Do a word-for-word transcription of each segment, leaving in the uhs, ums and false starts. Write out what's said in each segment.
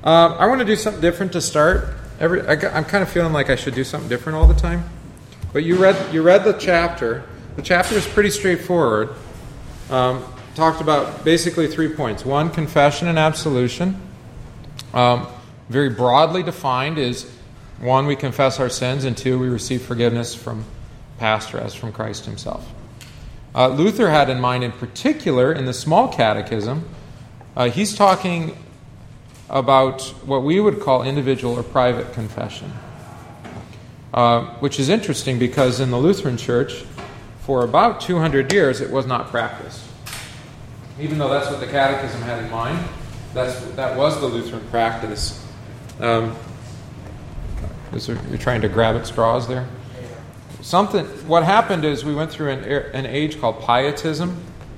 Um, I want to do something different to start. Every I, I'm kind of feeling like I should do something different all the time. But you read you read the chapter. The chapter is pretty straightforward. Um, talked about basically three points. One, confession and absolution. Um, very broadly defined is, one, we confess our sins, and two, we receive forgiveness from pastor as from Christ himself. Uh, Luther had in mind in particular, in the small catechism, uh, he's talking about what we would call individual or private confession. Uh, which is interesting because in the Lutheran Church, for about two hundred years, it was not practiced. Even though that's what the Catechism had in mind, that's that was the Lutheran practice. Um, is there, you're trying to grab at straws there? Something. What happened is we went through an, an age called pietism.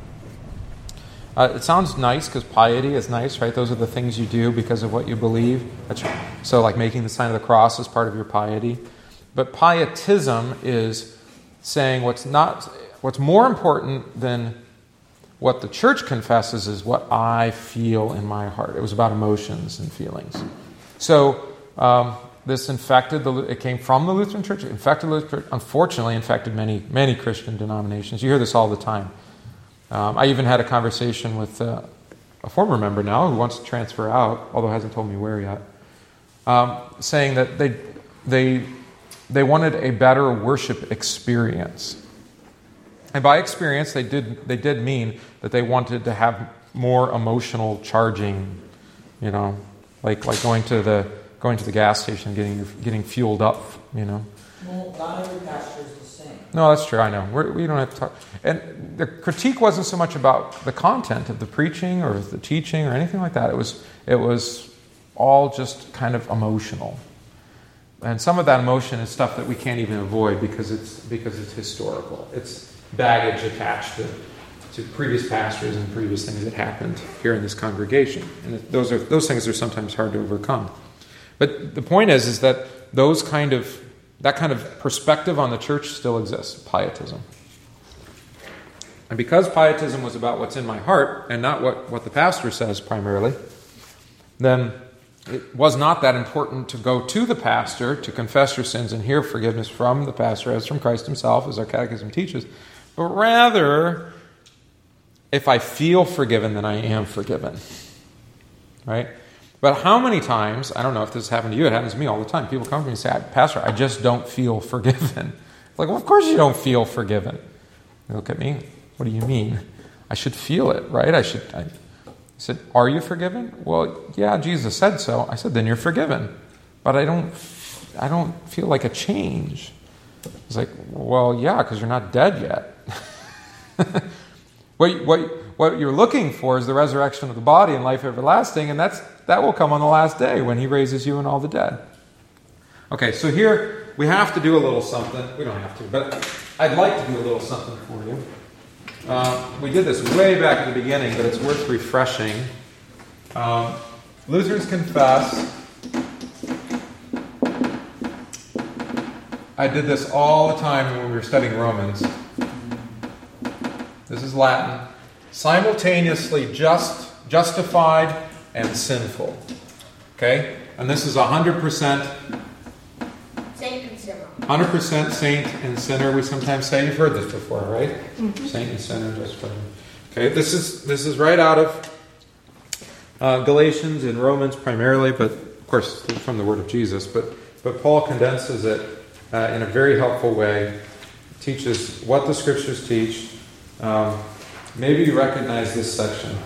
Uh, it sounds nice because piety is nice, right? Those are the things you do because of what you believe. That's, so like making the sign of the cross is part of your piety. But pietism is saying what's not, what's more important than what the church confesses is what I feel in my heart. It was about emotions and feelings. So um, this infected, the, it came from the Lutheran Church, it infected the Lutheran Church, unfortunately infected many, many Christian denominations. You hear this all the time. Um, I even had a conversation with uh, a former member now who wants to transfer out, although hasn't told me where yet, um, saying that they they they wanted a better worship experience. And by experience, they did they did mean that they wanted to have more emotional charging, you know, like like going to the going to the gas station, getting getting fueled up, you know. Well, not every pastor is the same. No, that's true. I know. We're, we don't have to talk. And the critique wasn't so much about the content of the preaching or the teaching or anything like that. It was it was all just kind of emotional. And some of that emotion is stuff that we can't even avoid because it's because it's historical. It's baggage attached to, to previous pastors and previous things that happened here in this congregation. And those are those things are sometimes hard to overcome. But the point is, is that those kind of that kind of perspective on the church still exists, pietism. And because pietism was about what's in my heart and not what, what the pastor says primarily, then it was not that important to go to the pastor to confess your sins and hear forgiveness from the pastor as from Christ himself, as our catechism teaches. But rather, if I feel forgiven, then I am forgiven. Right? But how many times, I don't know if this has happened to you, it happens to me all the time. People come to me and say, Pastor, I just don't feel forgiven. It's like, well, of course you don't feel forgiven. They look at me, what do you mean? I should feel it, right? I should. I said, are you forgiven? Well, yeah, Jesus said so. I said, then you're forgiven. But I don't, I don't feel like a change. It's like, well, yeah, because you're not dead yet. what, what, what you're looking for is the resurrection of the body and life everlasting, and that's that will come on the last day when he raises you and all the dead. Okay, so here we have to do a little something. We don't have to, but I'd like to do a little something for you. Uh, we did this way back at the beginning, but it's worth refreshing. Um, Lutherans confess. I did this all the time when we were studying Romans. This is Latin. Simultaneously just, justified, and sinful. Okay? And this is one hundred percent saint and sinner. one hundred percent saint and sinner, we sometimes say. You've heard this before, right? Mm-hmm. Saint and sinner, justified. Okay, this is this is right out of uh, Galatians and Romans primarily, but of course from the word of Jesus. But, but Paul condenses it uh, in a very helpful way. Teaches what the Scriptures teach. Um, maybe you recognize this section.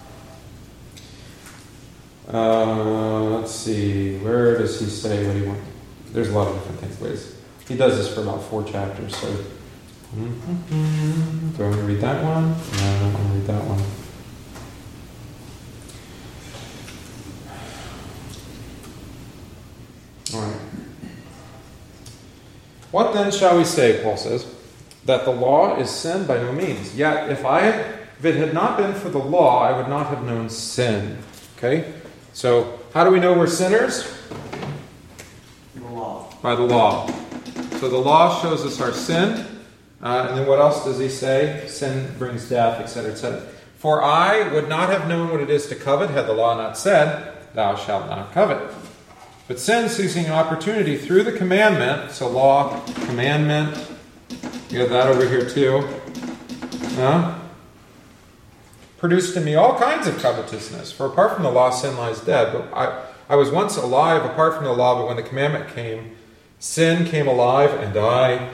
Uh, let's see, where does he say what he wants? There's a lot of different things, ways. He does this for about four chapters, so. Mm-hmm. Do I want to read that one? No, I don't want to read that one. All right. What then shall we say, Paul says? That the law is sin? By no means. Yet, if I had, if it had not been for the law, I would not have known sin. Okay? So, how do we know we're sinners? The law. By the law. So the law shows us our sin. Uh, and then what else does he say? Sin brings death, et cetera, et cetera. For I would not have known what it is to covet had the law not said, thou shalt not covet. But sin, seizing opportunity through the commandment, so law, commandment, you got that over here too, huh? Produced in me all kinds of covetousness. For apart from the law, sin lies dead. But I, I was once alive apart from the law, but when the commandment came, sin came alive, and I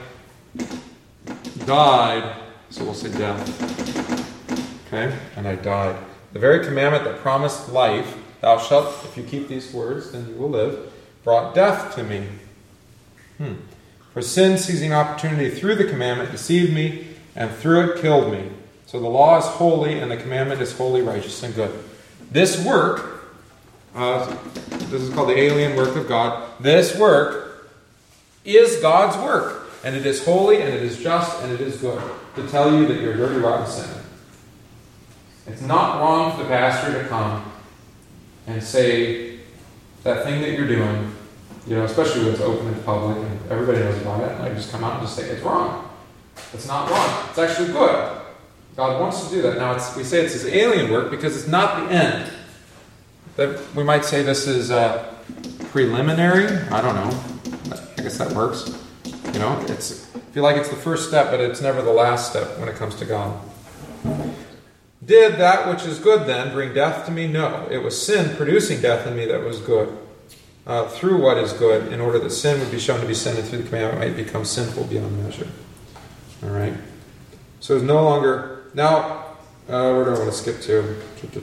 died. So we'll say death. Okay? And I died. The very commandment that promised life, thou shalt, if you keep these words, then you will live, brought death to me. Hmm. For sin, seizing opportunity through the commandment, deceived me, and through it killed me. So the law is holy, and the commandment is holy, righteous, and good. This work, uh, this is called the alien work of God. This work is God's work, and it is holy, and it is just, and it is good, to tell you that you're a dirty, rotten sinner. It's not wrong for the pastor to come and say that thing that you're doing, you know, especially when it's open in public and everybody knows about it, and I just come out and just say it's wrong. It's not wrong. It's actually good. God wants to do that. Now, it's, we say it's his alien work because it's not the end. That we might say this is uh, preliminary. I don't know. I guess that works. You know, it's I feel like it's the first step, but it's never the last step when it comes to God. Did that which is good then bring death to me? No. It was sin producing death in me that was good. Uh, through what is good, in order that sin would be shown to be sin, and through the commandment might become sinful beyond measure. All right. So it's no longer... Now, uh, where do I want to skip to?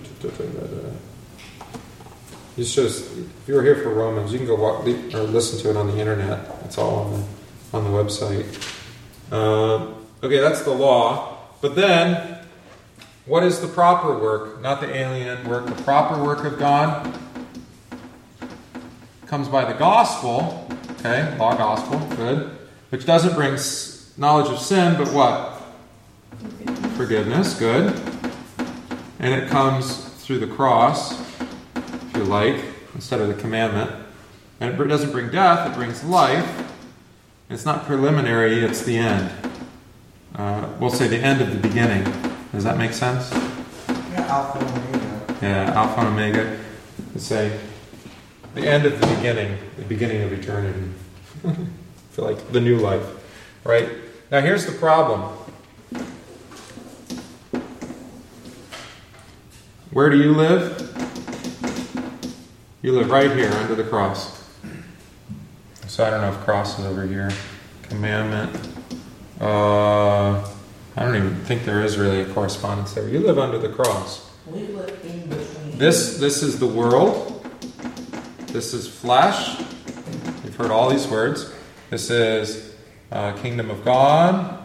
This shows, if you were here for Romans, you can go walk, or listen to it on the internet. It's all on the, on the website. Uh, okay, that's the law. But then, what is the proper work? Not the alien work. The proper work of God comes by the gospel. Okay, law, gospel, good. Which doesn't bring knowledge of sin, but what? Forgiveness, good. And it comes through the cross, if you like, instead of the commandment. And it doesn't bring death, it brings life. And it's not preliminary, it's the end. Uh, we'll say the end of the beginning. Does that make sense? Yeah, Alpha and Omega. Yeah, Alpha and Omega. Let's say the end of the beginning, the beginning of eternity. I feel like the new life, right? Now here's the problem. Where do you live? You live right here under the cross. So I don't know if cross is over here. Commandment. Uh, I don't even think there is really a correspondence there. You live under the cross. We live in between. This, this is the world. This is flesh. You've heard all these words. This is uh, kingdom of God.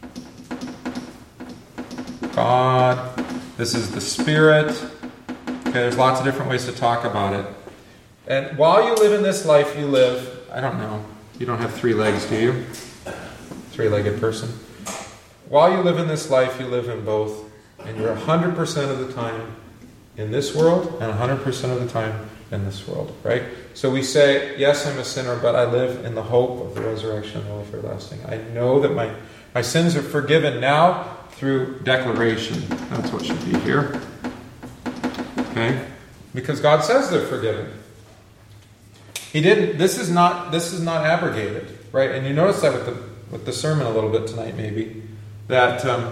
God. This is the Spirit. Okay, there's lots of different ways to talk about it. And while you live in this life, you live, I don't know, you don't have three legs, do you? Three-legged person. While you live in this life, you live in both. And you're one hundred percent of the time in this world and one hundred percent of the time in this world, right? So we say, yes, I'm a sinner, but I live in the hope of the resurrection and the life everlasting. I know that my, my sins are forgiven now through declaration. That's what should be here. Okay? Because God says they're forgiven. He didn't, this is not this is not abrogated, right? And you notice that with the with the sermon a little bit tonight, maybe, that um,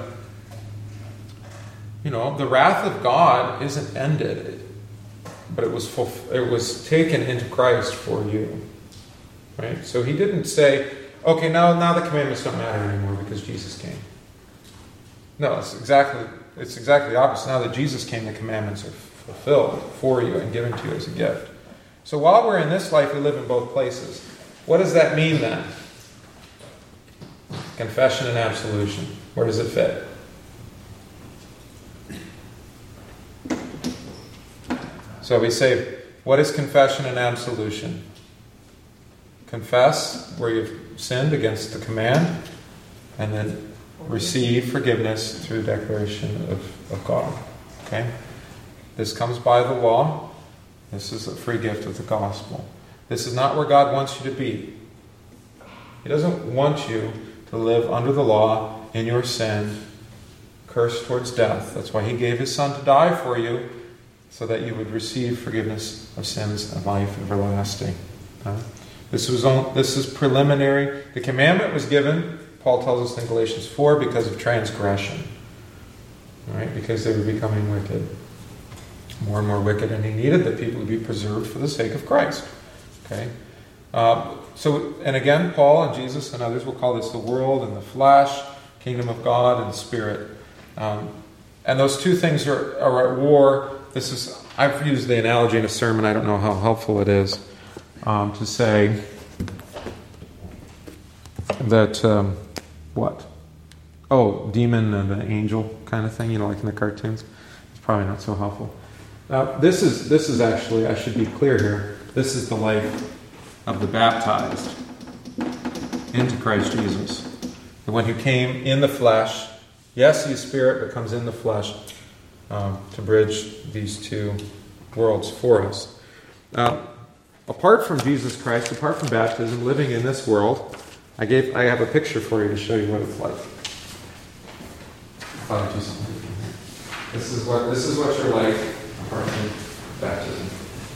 you know, the wrath of God isn't ended, but it was fulf- it was taken into Christ for you. Right? So he didn't say, okay, now now the commandments don't matter anymore because Jesus came. No, it's exactly it's exactly the opposite. Now that Jesus came, the commandments are fulfilled for you and given to you as a gift. So while we're in this life, we live in both places. What does that mean then? Confession and absolution. Where does it fit? So we say, what is confession and absolution? Confess where you've sinned against the command, and then receive forgiveness through declaration of, of God. Okay? This comes by the law. This is a free gift of the gospel. This is not where God wants you to be. He doesn't want you to live under the law in your sin, cursed towards death. That's why he gave his son to die for you, so that you would receive forgiveness of sins and life everlasting. Uh, this was on, this is preliminary. The commandment was given, Paul tells us in Galatians four, because of transgression. All right, because they were becoming wicked. More and more wicked, and he needed the people to be preserved for the sake of Christ. Okay? Uh, so, and again, Paul and Jesus and others will call this the world and the flesh, kingdom of God and the spirit. Um, and those two things are, are at war. This is, I've used the analogy in a sermon, I don't know how helpful it is, um, to say that, um, what? Oh, demon and the angel kind of thing, you know, like in the cartoons. It's probably not so helpful. Now, this is this is actually, I should be clear here, this is the life of the baptized into Christ Jesus. The one who came in the flesh. Yes, he's spirit, but comes in the flesh um, to bridge these two worlds for us. Now, apart from Jesus Christ, apart from baptism, living in this world, I gave I have a picture for you to show you what it's like. Oh, just, this is what this is what you're like apart from baptism.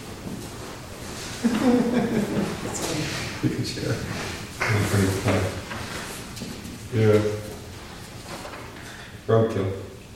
You can share. I'm pretty fun. Yeah. Roadkill.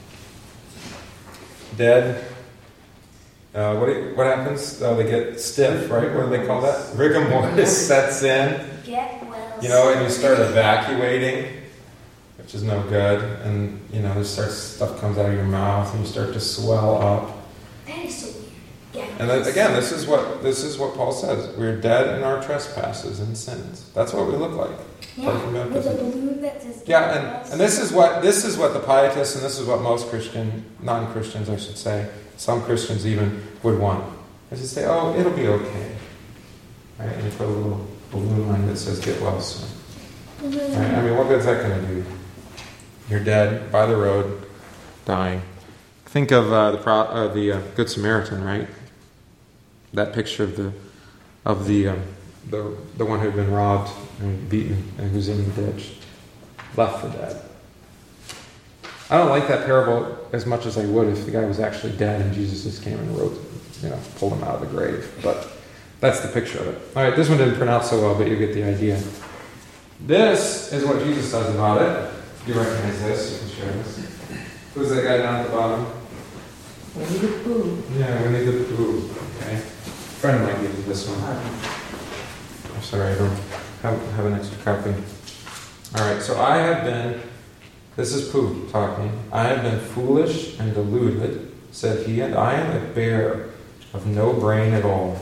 Dead. Uh, what do you, what happens? Oh, they get stiff, right? What do they call that? Rigor mortis sets in. Get well. You know, and you start evacuating, which is no good. And, you know, there starts, stuff comes out of your mouth and you start to swell up. That is so weird. Yeah. And then, again, this is what this is what Paul says. We're dead in our trespasses and sins. That's what we look like. Yeah, with a balloon that says Yeah, and, and this is what this is what the pietists, and this is what most Christian, non-Christians, I should say, some Christians even would want. Is to say, oh, it'll be okay. Right? And you put a little balloon on it that says, get well soon. Mm-hmm. Right? I mean, what good's that going to do? You're dead, by the road, dying. Think of uh, the pro- uh, the uh, Good Samaritan, right? That picture of the of the um, the the one who'd been robbed and beaten and who's in the ditch, left for dead. I don't like that parable as much as I would if the guy was actually dead and Jesus just came and wrote, you know, pulled him out of the grave. But that's the picture of it. All right, this one didn't turn out so well, but you get the idea. This is what Jesus does about it. You recognize this? You can share this. Who's that guy down at the bottom? Winnie the Pooh. Yeah, Winnie the Pooh. Okay. A friend might give you this one. I'm sorry, I don't have, have an extra copy. Alright, so I have been, this is Pooh talking, I have been foolish and deluded, said he, and I am a bear of no brain at all.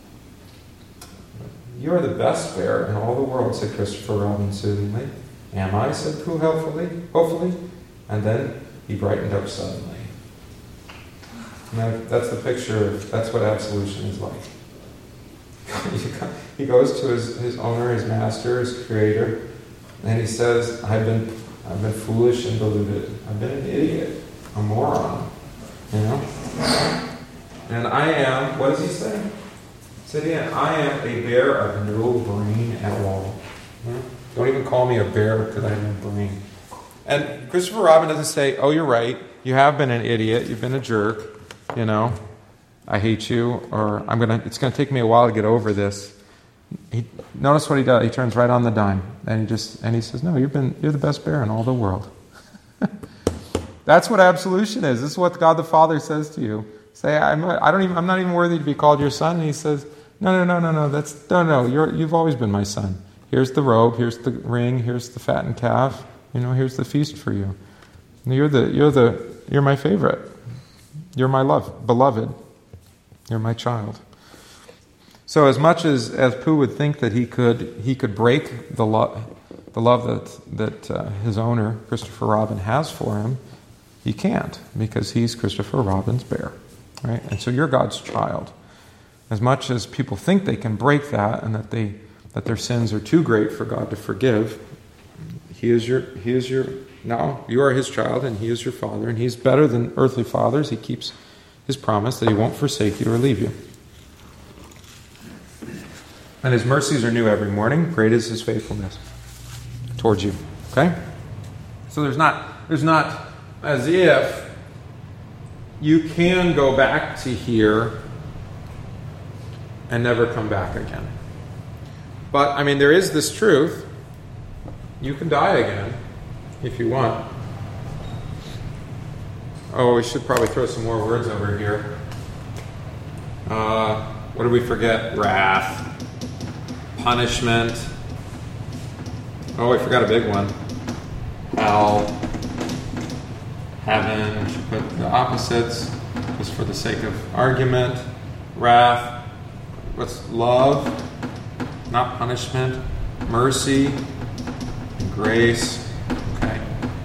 You are the best bear in all the world, said Christopher Robin soothingly. Am I, said Pooh helpfully, hopefully, and then he brightened up suddenly. And that's the picture of, that's what absolution is like. He goes to his, his owner, his master, his creator, and he says, I've been I've been foolish and deluded. I've been an idiot, a moron, you know? And I am, what does he say? He said, yeah, I am a bear of no brain at all. Hmm? Don't even call me a bear because I have no brain. And Christopher Robin doesn't say, oh, you're right, you have been an idiot, you've been a jerk, you know, I hate you, or I'm gonna. It's gonna take me a while to get over this. He, notice what he does. He turns right on the dime, and he just and he says, "No, you've been. You're the best bear in all the world." That's what absolution is. This is what God the Father says to you. Say, I'm. Not, I don't even. I'm not even worthy to be called your son. And he says, "No, no, no, no, no. That's no, no. You're. You've always been my son. Here's the robe. Here's the ring. Here's the fattened calf. You know. Here's the feast for you. You're the. You're the. You're my favorite. You're my love, beloved. You're my child." So as much as, as Pooh would think that he could he could break the love the love that that uh, his owner Christopher Robin has for him, he can't, because he's Christopher Robin's bear, right? And so you're God's child. As much as people think they can break that and that they that their sins are too great for God to forgive, he is your he is your now you are his child and he is your father, and he's better than earthly fathers. He keeps his promise that he won't forsake you or leave you. And his mercies are new every morning. Great is his faithfulness towards you. Okay? So there's not there's not as if you can go back to here and never come back again. But, I mean, there is this truth. You can die again if you want. Oh, we should probably throw some more words over here. Uh, what did we forget? Wrath. Punishment. Oh, we forgot a big one. Hell. Heaven. We should put the opposites just for the sake of argument. Wrath. What's love? Not punishment. Mercy. And grace. Okay.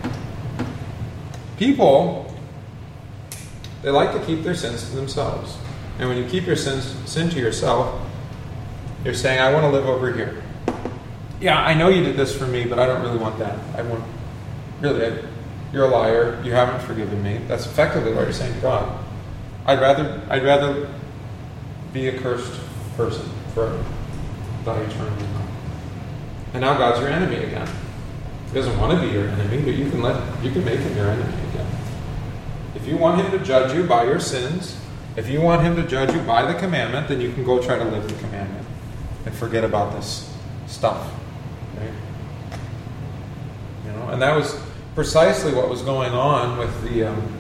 People, they like to keep their sins to themselves. And when you keep your sins, sin to yourself, you're saying, I want to live over here. Yeah, I know you did this for me, but I don't really want that. I want, really, I, you're a liar. You haven't forgiven me. That's effectively what you're saying to God. I'd rather, I'd rather be a cursed person forever, die eternally. And now God's your enemy again. He doesn't want to be your enemy, but you can let, you can make him your enemy again. If you want him to judge you by your sins, if you want him to judge you by the commandment, then you can go try to live the commandment and forget about this stuff. Right? You know, and that was precisely what was going on with the um,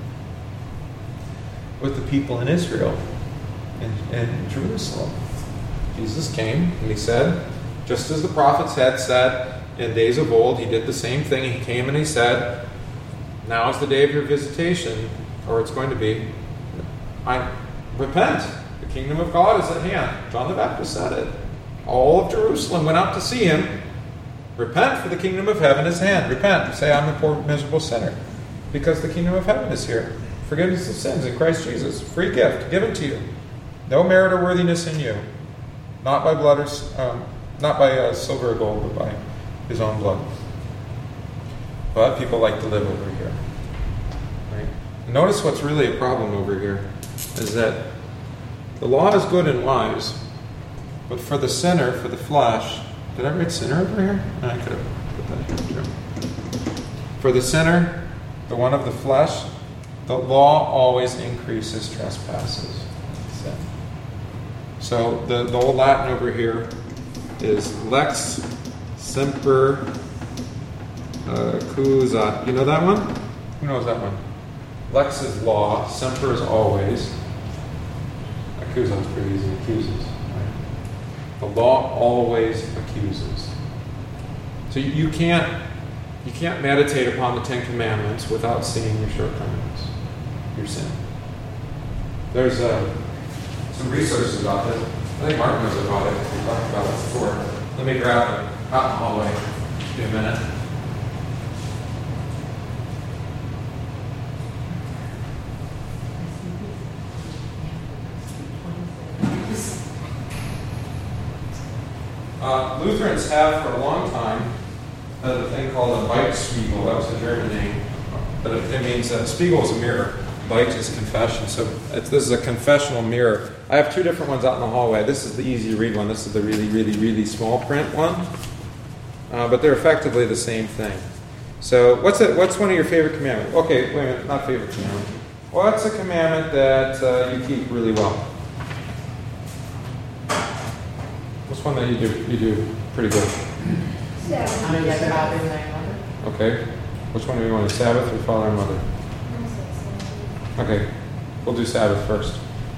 with the people in Israel, in, in Jerusalem. Jesus came and he said, just as the prophets had said in days of old, he did the same thing. He came and he said, now is the day of your visitation, or it's going to be. I repent. The kingdom of God is at hand. John the Baptist said it. All of Jerusalem went out to see him. Repent, for the kingdom of heaven is at hand. Repent. Say, I'm a poor, miserable sinner. Because the kingdom of heaven is here. Forgiveness of sins in Christ Jesus. Free gift given to you. No merit or worthiness in you. Not by blood or um, not by uh, silver or gold, but by his own blood. But people like to live over here. Right? Notice what's really a problem over here is that the law is good and wise, but for the sinner, for the flesh, did I write sinner over here? No, I could have put that here too. For the sinner, the one of the flesh, the law always increases trespasses. Sin. So the, the old Latin over here is lex semper uh, accusat. You know that one? Who knows that one? Lex is law, semper is always. Accusat is pretty easy, accuses. Right? The law always accuses. So you, you can't you can't meditate upon the Ten Commandments without seeing your shortcomings, your sin. There's uh, some resources about this. I think Mark knows about it. We talked about it before. Let me grab it out in the hallway. Give me a minute. Uh, Lutherans have for a long time a thing called a Weitspiegel. That was a German name. But it, it means uh, Spiegel is a mirror. Weit is confession. So it's, this is a confessional mirror. I have two different ones out in the hallway. This is the easy to read one. This is the really, really, really small print one. Uh, but they're effectively the same thing. So what's it? What's one of your favorite commandments? Okay, wait a minute. Not favorite commandment. What's a commandment that uh, you keep really well? What's one that you do you do pretty good? Okay. Which one do you want, Sabbath or Father and Mother? Okay. We'll do Sabbath first.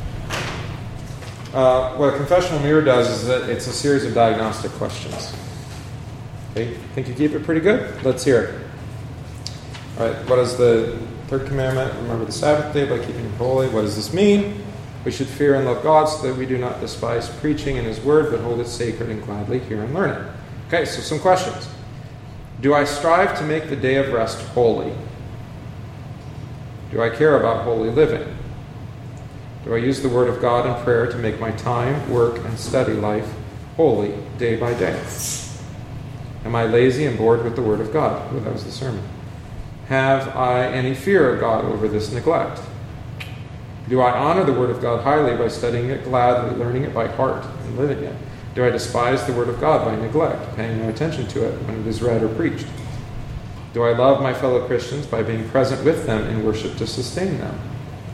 Uh, what a confessional mirror does is that it's a series of diagnostic questions. Okay. Think you keep it pretty good? Let's hear it. All right. What is the third commandment? Remember the Sabbath day by keeping it holy. What does this mean? We should fear and love God so that we do not despise preaching in His Word, but hold it sacred and gladly hear and learn it. Okay, so some questions. Do I strive to make the day of rest holy? Do I care about holy living? Do I use the Word of God in prayer to make my time, work, and study life holy day by day? Am I lazy and bored with the Word of God? Oh, that was the sermon. Have I any fear of God over this neglect? Do I honor the Word of God highly by studying it gladly, learning it by heart, and living it? Do I despise the Word of God by neglect, paying no attention to it when it is read or preached? Do I love my fellow Christians by being present with them in worship to sustain them?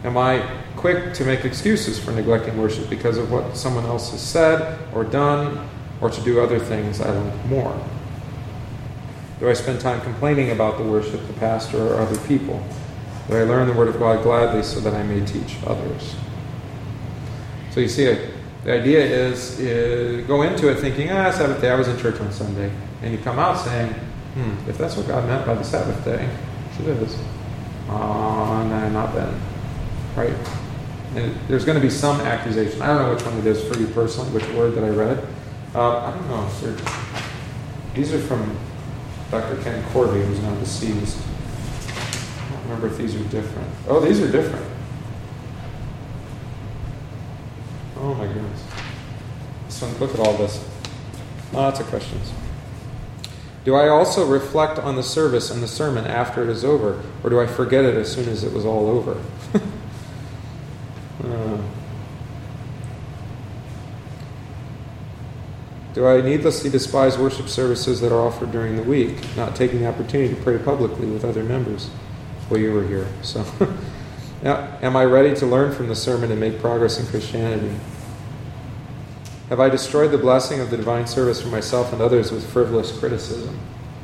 Am I quick to make excuses for neglecting worship because of what someone else has said or done, or to do other things I like more? Do I spend time complaining about the worship, the pastor, or other people? Do I learn the Word of God gladly so that I may teach others? So you see, the idea is, is go into it thinking, ah, Sabbath day, I was in church on Sunday. And you come out saying, hmm, if that's what God meant by the Sabbath day, which it is, uh, no, not then. Right? And there's going to be some accusation. I don't know which one it is for you personally, which word that I read. Uh, I don't know. They're, these are from Doctor Ken Corby, who's now deceased. I don't remember if these are different. Oh, these are different. Oh my goodness. This one, look at all this. Lots of questions. Do I also reflect on the service and the sermon after it is over, or do I forget it as soon as it was all over? uh, do I needlessly despise worship services that are offered during the week, not taking the opportunity to pray publicly with other members? Well, you were here, so... Now, am I ready to learn from the sermon and make progress in Christianity? Have I destroyed the blessing of the divine service for myself and others with frivolous criticism?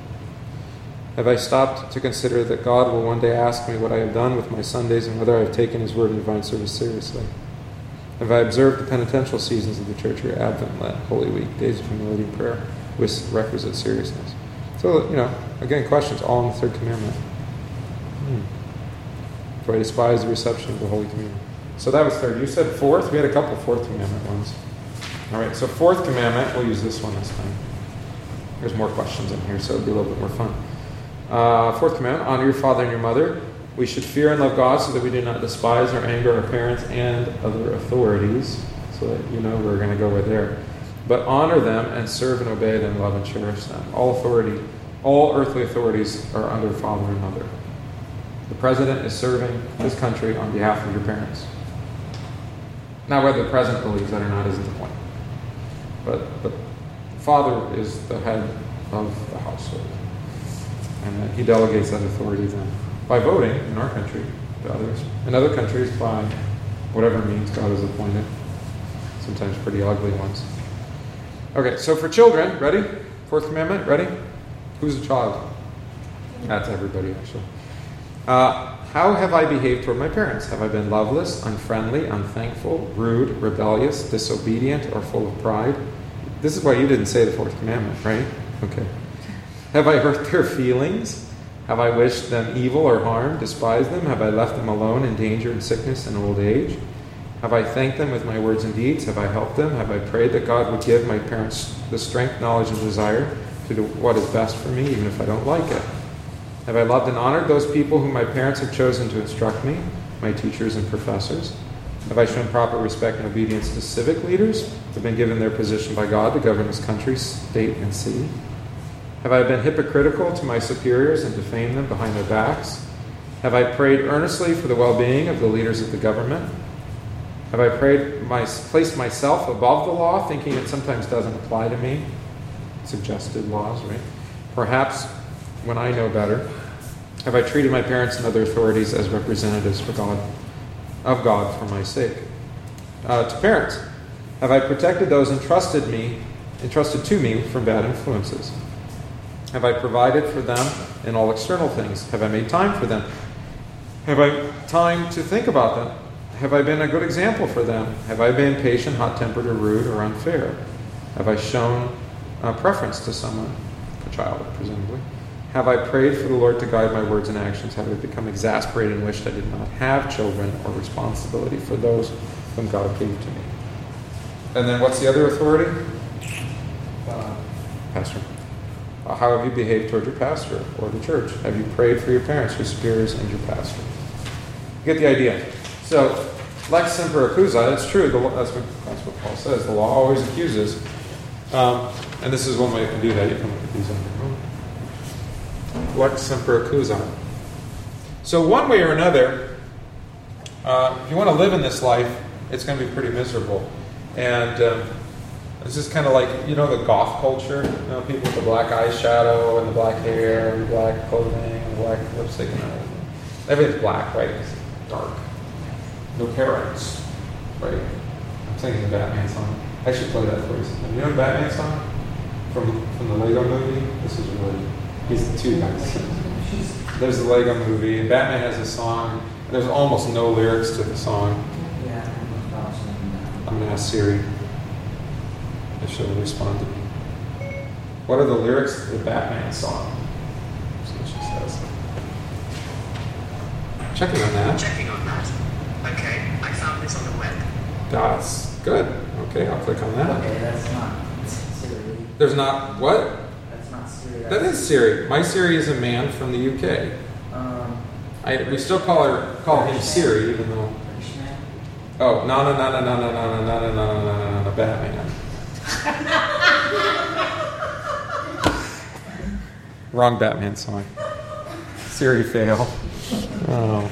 Have I stopped to consider that God will one day ask me what I have done with my Sundays and whether I have taken His word in divine service seriously? Have I observed the penitential seasons of the church here, Advent, Lent, Holy Week, days of humility and prayer, with requisite seriousness? So, you know, again, questions all in the third commandment. Hmm. Do I despise the reception of the Holy Communion? So that was third. You said fourth? We had a couple fourth commandment ones. All right, so fourth commandment, we'll use this one this time. There's more questions in here, so it'll be a little bit more fun. Uh, fourth commandment, honor your father and your mother. We should fear and love God so that we do not despise or anger our parents and other authorities. So that you know we're going to go right there. But honor them and serve and obey them, love and cherish them. All authority, all earthly authorities are under father and mother. The president is serving this country on behalf of your parents. Now, whether the president believes that or not isn't the point. But the father is the head of the household. And he delegates that authority then by voting in our country to others. In other countries, by whatever means God has appointed. Sometimes pretty ugly ones. Okay, so for children, ready? Fourth commandment, ready? Who's a child? That's everybody, actually. Uh, how have I behaved toward my parents? Have I been loveless, unfriendly, unthankful, rude, rebellious, disobedient, or full of pride? This is why you didn't say the fourth commandment, right? Okay. Have I hurt their feelings? Have I wished them evil or harm, despised them? Have I left them alone in danger and sickness and old age? Have I thanked them with my words and deeds? Have I helped them? Have I prayed that God would give my parents the strength, knowledge, and desire to do what is best for me, even if I don't like it? Have I loved and honored those people whom my parents have chosen to instruct me, my teachers and professors? Have I shown proper respect and obedience to civic leaders who have been given their position by God to govern this country, state, and city? Have I been hypocritical to my superiors and defamed them behind their backs? Have I prayed earnestly for the well-being of the leaders of the government? Have I prayed my, placed myself above the law, thinking it sometimes doesn't apply to me? Suggested laws, right? Perhaps when I know better. Have I treated my parents and other authorities as representatives for God, of God for my sake? Uh, to parents, have I protected those entrusted me, entrusted to me from bad influences? Have I provided for them in all external things? Have I made time for them? Have I time to think about them? Have I been a good example for them? Have I been patient, hot-tempered, or rude, or unfair? Have I shown uh, preference to someone, a child, presumably? Have I prayed for the Lord to guide my words and actions? Have I become exasperated and wished I did not have children or responsibility for those whom God gave to me? And then what's the other authority? Uh, pastor. Uh, how have you behaved toward your pastor or the church? Have you prayed for your parents, your superiors, and your pastor? You get the idea. So, lex semper accusa, it's true. The, that's, what, that's what Paul says. The law always accuses. Um, and this is one way you can do that. You come up with these on your own. Lex semper accusa. So one way or another, uh, if you want to live in this life, it's going to be pretty miserable. And um, it's just kind of like, you know, the goth culture. You know, people with the black eyeshadow and the black hair and black clothing and black lipstick and everything. Everything's black, right? It's dark. no parents, right? I'm singing the Batman song. I should play that for you sometime. You know the Batman song from from the Lego Movie? This is really he's the two guys. There's the Lego Movie, and Batman has a song. There's almost no lyrics to the song. Yeah, I'm gonna ask Siri if she'll respond to me. What are the lyrics to the Batman song? See what she says. Checking on that. Checking on that. Okay, I found this on the web. That's good. Okay, I'll click on that. Okay, that's not Siri. There's not what? That's not Siri. That is Siri. My Siri is a man from the U K. Um, I, we still call her call him Siri, even though. British man? Oh, no, no, no, no, no, no, no, no, no, no, no, no, no, Batman. Wrong Batman song. Siri fail. Oh.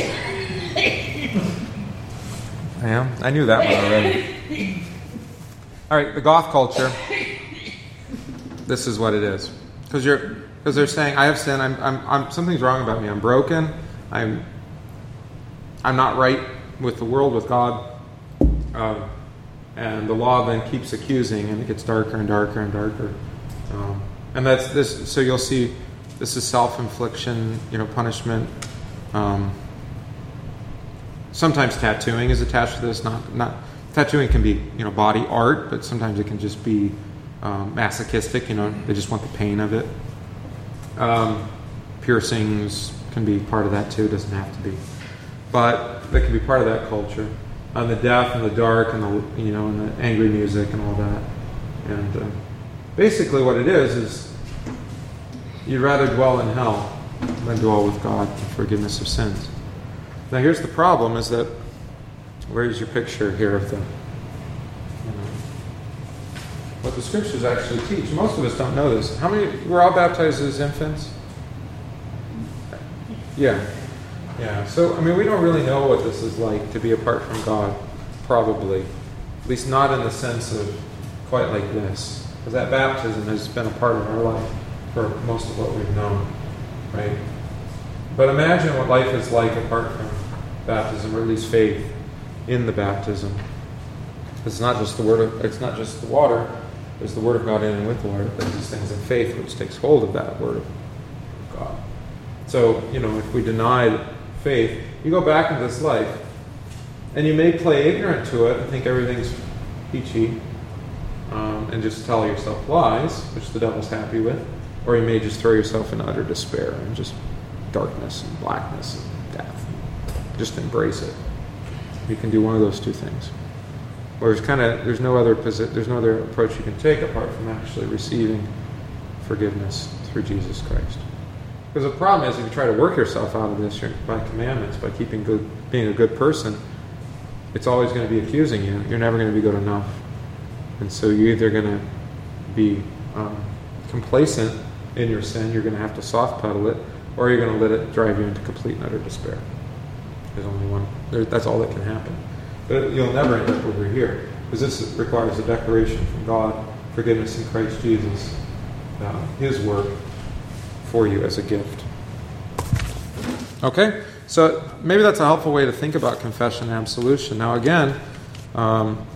Yeah, I knew that one already. All right, the goth culture. This is what it is, because you're because they're saying I have sin. I'm, I'm, I'm something's wrong about me. I'm broken. I'm, I'm not right with the world, with God. Um, and the law then keeps accusing, and it gets darker and darker and darker. Um, and that's this. So you'll see, this is self-infliction, you know, punishment. Um, sometimes tattooing is attached to this. Not not tattooing can be, you know, body art, but sometimes it can just be um, masochistic. You know, they just want the pain of it. Um, piercings can be part of that too. It doesn't have to be, but they can be part of that culture. And the death and the dark and the, you know, and the angry music and all that. And uh, basically what it is is you'd rather dwell in hell than dwell with God in forgiveness of sins. Now here's the problem is that, where's your picture here of the, you know, what the scriptures actually teach. Most of us don't know this. How many, we're all baptized as infants? Yeah. Yeah, so, I mean, we don't really know what this is like to be apart from God, probably. At least not in the sense of quite like this. Because that baptism has been a part of our life for most of what we've known, right? But imagine what life is like apart from baptism, or at least faith in the baptism. It's not just the word of, it's not just the water, there's the word of God in and with the water. There's these things in faith which takes hold of that word of God. So, you know, if we deny faith, you go back into this life, and you may play ignorant to it and think everything's peachy, um, and just tell yourself lies, which the devil's happy with, or you may just throw yourself in utter despair and just darkness and blackness and death. Just embrace it. You can do one of those two things. Or there's kind of there's no other posi- there's no other approach you can take apart from actually receiving forgiveness through Jesus Christ. Because the problem is, if you try to work yourself out of this by commandments, by keeping good, being a good person, it's always going to be accusing you. You're never going to be good enough. And so you're either going to be um, complacent in your sin, you're going to have to soft pedal it, or you're going to let it drive you into complete and utter despair. There's only one. There, that's all that can happen. But you'll never end up over here, because this requires a declaration from God, forgiveness in Christ Jesus, uh, His work for you as a gift. Okay, so maybe that's a helpful way to think about confession and absolution. Now again, um,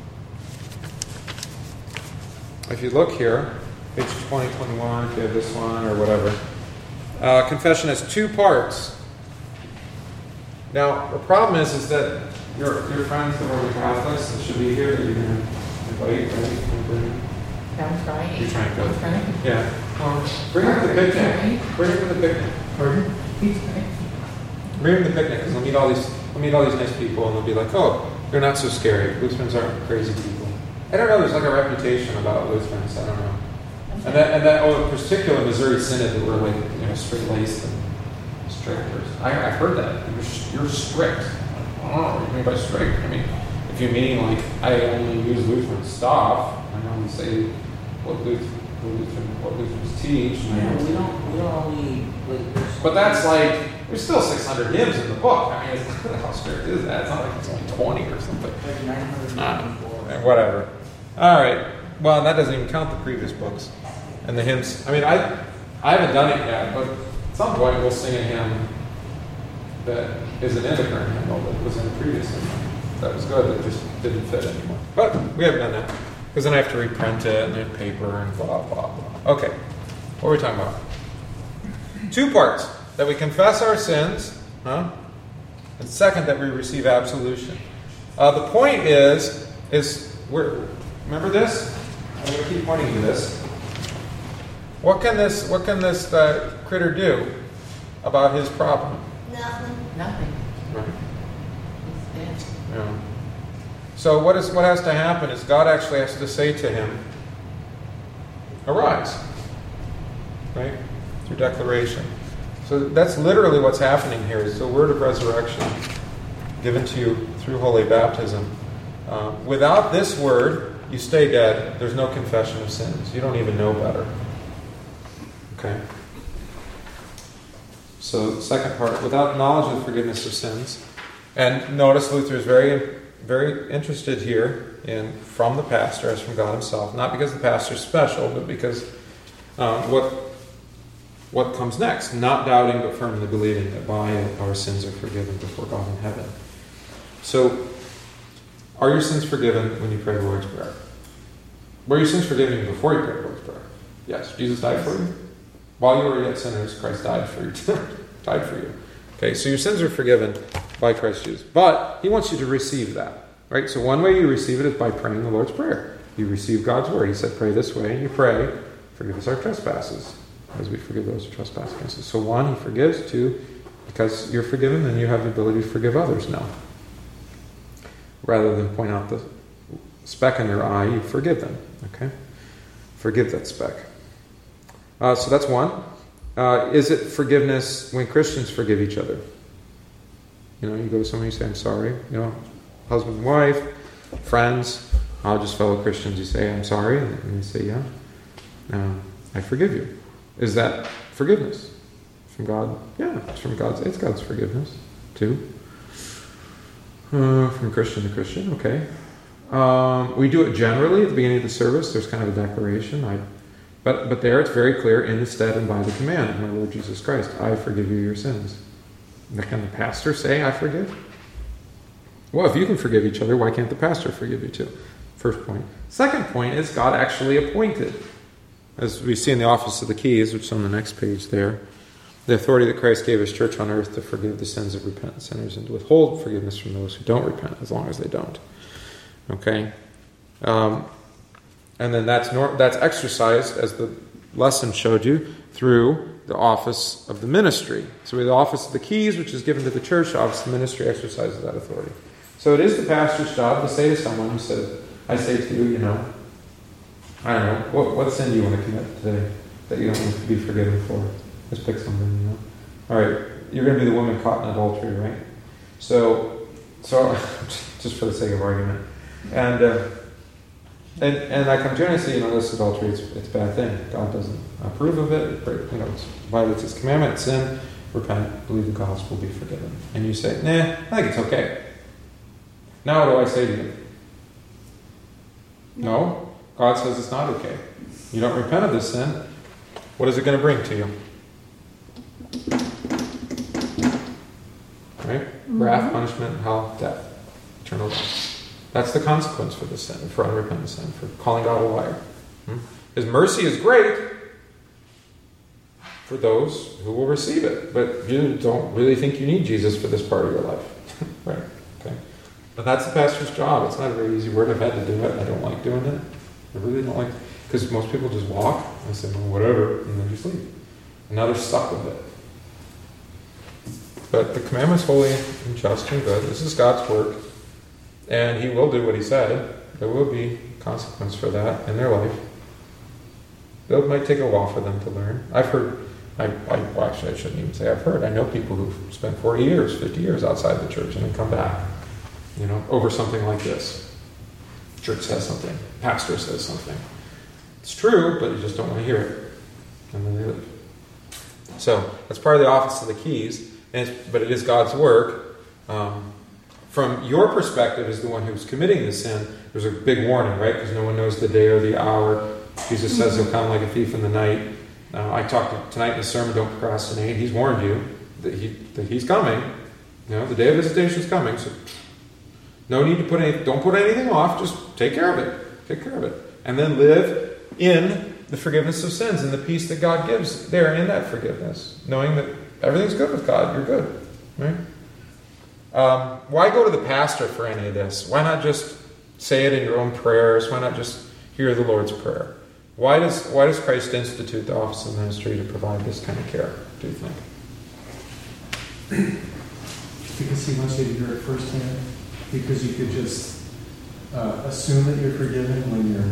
if you look here, page twenty, twenty-one, if you have this one or whatever, uh, confession has two parts. Now the problem is, is that your your friends that are Catholics that should be here, that you're going to invite, right? I'm trying. You're trying to. I'm trying. Yeah. Well, bring them to the picnic. Bring them to the picnic. Pardon? He's trying. Bring them to the picnic, because they'll meet all these, they'll meet all these nice people, and they'll be like, "Oh, they're not so scary. Lutherans aren't crazy people." I don't know. There's like a reputation about Lutherans. I don't know. And that, and that, oh, particular Missouri Synod that were like, you know, straight-laced and strict. I, I've heard that you're, you're strict. I don't know what you mean by strict. I mean, if you're meaning like I only use Lutheran stuff, I only say what Lutheran, Lutheran, what Lutherans teach. Yeah, we don't, we don't only, like, there's- But that's like, there's still six hundred hymns in the book. I mean, it's, how strict is that? It's not like it's only twenty or something. there's nine hundred ninety-four. Ah, whatever. All right. Well, that doesn't even count the previous books and the hymns. I mean, I I haven't done it yet, but at some point we'll sing a hymn that is an intercurrent hymn that was in the previous hymn. that was good. It just didn't fit anymore. But we haven't done that. Because then I have to reprint it and then paper and blah, blah, blah. Okay. What are we talking about? Two parts. That we confess our sins. Huh? And second, that we receive absolution. Uh, the point is, is we're, remember this? I'm going to keep pointing to this. What can this, what can this uh, critter do about his problem? Nothing. Nothing. Right. He's dead. Yeah. So what is what has to happen is God actually has to say to him, arise. Right? Through declaration. So that's literally what's happening here. Is the word of resurrection given to you through holy baptism. Uh, without this word, you stay dead. There's no confession of sins. You don't even know better. Okay? So the second part, without knowledge of the forgiveness of sins. And notice Luther is very, very interested here in from the pastor as from God himself. Not because the pastor is special, but because um, what what comes next. Not doubting, but firmly believing that by it our sins are forgiven before God in heaven. So, are your sins forgiven when you pray the Lord's Prayer? Were your sins forgiven before you prayed the Lord's Prayer? Yes. Jesus died for you. While you were yet sinners, Christ died for you. died for you. Okay, so your sins are forgiven by Christ Jesus. But he wants you to receive that. Right? So one way you receive it is by praying the Lord's Prayer. You receive God's word. He said, pray this way, and you pray, forgive us our trespasses, as we forgive those who trespass against us. So one, he forgives. Two, because you're forgiven, then you have the ability to forgive others now. Rather than point out the speck in their eye, you forgive them. Okay? Forgive that speck. Uh, so that's one. Uh, is it forgiveness when Christians forgive each other? You know, you go to somebody and you say, I'm sorry. You know, husband and wife, friends, uh, just fellow Christians, you say, I'm sorry. And you say, yeah, uh, I forgive you. Is that forgiveness from God? Yeah, it's from God's. It's God's forgiveness too. Uh, from Christian to Christian, okay. Um, we do it generally at the beginning of the service. There's kind of a declaration. I, but but there it's very clear, in the stead and by the command of my Lord Jesus Christ, I forgive you your sins. Can the pastor say, I forgive? Well, if you can forgive each other, why can't the pastor forgive you too? First point. Second point is God actually appointed. As we see in the office of the keys, which is on the next page there, the authority that Christ gave his church on earth to forgive the sins of repentant sinners and to withhold forgiveness from those who don't repent, as long as they don't. Okay? Um, and then that's nor- that's exercised, as the lesson showed you, through the office of the ministry. So we have the office of the keys, which is given to the church. The office of the ministry exercises that authority. So it is the pastor's job to say to someone who said, I say to you, you know, I don't know, what, what sin do you want to commit today that you don't want to be forgiven for? Let's pick something, you know. All right, you're going to be the woman caught in adultery, right? So, so just for the sake of argument. And uh, and and I come to you and I say, you know, this adultery, it's, it's a bad thing. God doesn't approve of it. It, you know, it violates his commandment, it's sin. Repent, believe the gospel, be forgiven. And you say, nah, I think it's okay. Now what do I say to you? No. God says it's not okay. You don't repent of this sin. What is it going to bring to you? Right? Mm-hmm. Wrath, punishment, hell, death. Eternal death. That's the consequence for this sin, for unrepentant sin, for calling God a liar. Hmm? His mercy is great for those who will receive it. But you don't really think you need Jesus for this part of your life. Right? Okay. But that's the pastor's job. It's not a very easy word. I've had to do it. I don't like doing it. I really don't like, because most people just walk and say, well, whatever, and then just leave. And now they're stuck with it. But the commandment's holy and just and good. This is God's work. And he will do what he said. There will be consequence for that in their life. It might take a while for them to learn. I've heard, I, I well, actually I shouldn't even say I've heard, I know people who've spent forty years, fifty years outside the church and then come back, you know, over something like this. Church says something, pastor says something. It's true, but you just don't want to hear it. And then they leave. So, that's part of the office of the keys, and it's, but it is God's work. Um, from your perspective as the one who's committing the sin, there's a big warning, right? Because no one knows the day or the hour. Jesus says he'll come like a thief in the night. Uh, I talked tonight in the sermon, don't procrastinate. He's warned you that, he, that he's coming. You know, the day of visitation is coming, so No need to put any, don't put anything off, just take care of it. Take care of it. And then live in the forgiveness of sins and the peace that God gives there in that forgiveness. Knowing that everything's good with God, you're good. Right? Um, why go to the pastor for any of this? Why not just say it in your own prayers? Why not just hear the Lord's Prayer? Why does why does Christ institute the office of ministry to provide this kind of care, do you think? Because he wants you to hear it firsthand. Because you could just uh, assume that you're forgiven when you're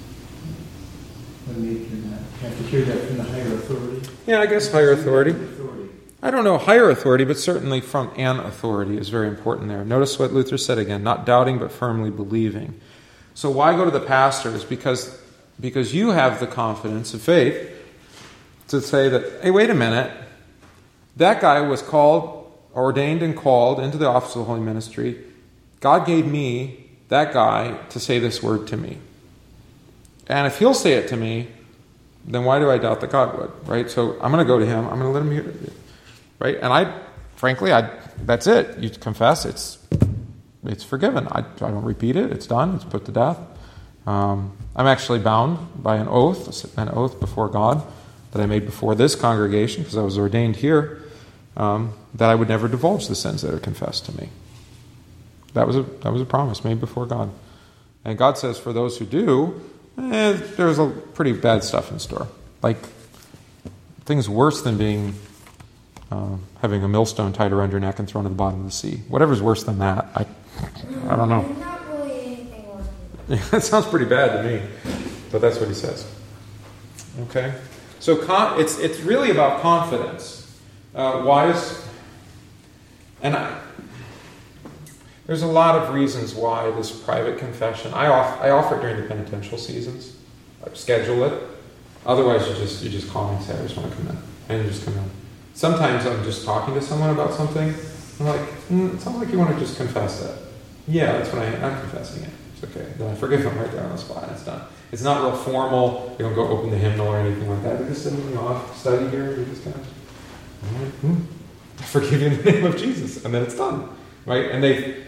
when maybe you're not. You have to hear that from the higher authority. Yeah, I guess higher authority. authority. I don't know higher authority, but certainly from an authority is very important there. Notice what Luther said again, not doubting but firmly believing. So why go to the pastors? Because, because you have the confidence of faith to say that, hey, wait a minute, that guy was called, ordained and called into the office of the holy ministry. God gave me, that guy, to say this word to me. And if he'll say it to me, then why do I doubt that God would, right? So I'm going to go to him. I'm going to let him hear it, right? And I, frankly, I that's it. You confess, it's it's forgiven. I, I don't repeat it. It's done. It's put to death. Um, I'm actually bound by an oath, an oath before God that I made before this congregation, because I was ordained here, um, that I would never divulge the sins that are confessed to me. That was a that was a promise made before God. And God says for those who do, eh, there's a pretty bad stuff in store. Like things worse than being uh, having a millstone tied around your neck and thrown to the bottom of the sea. Whatever's worse than that, I I don't know. There's not really anything worse. Yeah, that sounds pretty bad to me, but that's what he says. Okay, so con- it's it's really about confidence. Uh, why is and I. There's a lot of reasons why this private confession. I off, I offer it during the penitential seasons. I schedule it. Otherwise, you just you just call me and say, I just want to come in, and you just come in. Sometimes I'm just talking to someone about something. I'm like, mm, it sounds like you want to just confess that. Yeah, that's what I, I'm confessing it. It's okay. Then I forgive them right there on the spot. It's done. It's not real formal. You don't go open the hymnal or anything like that. We just sit in the off study here. We just kind of, all right, hmm, I forgive you in the name of Jesus, and then it's done, right? And they.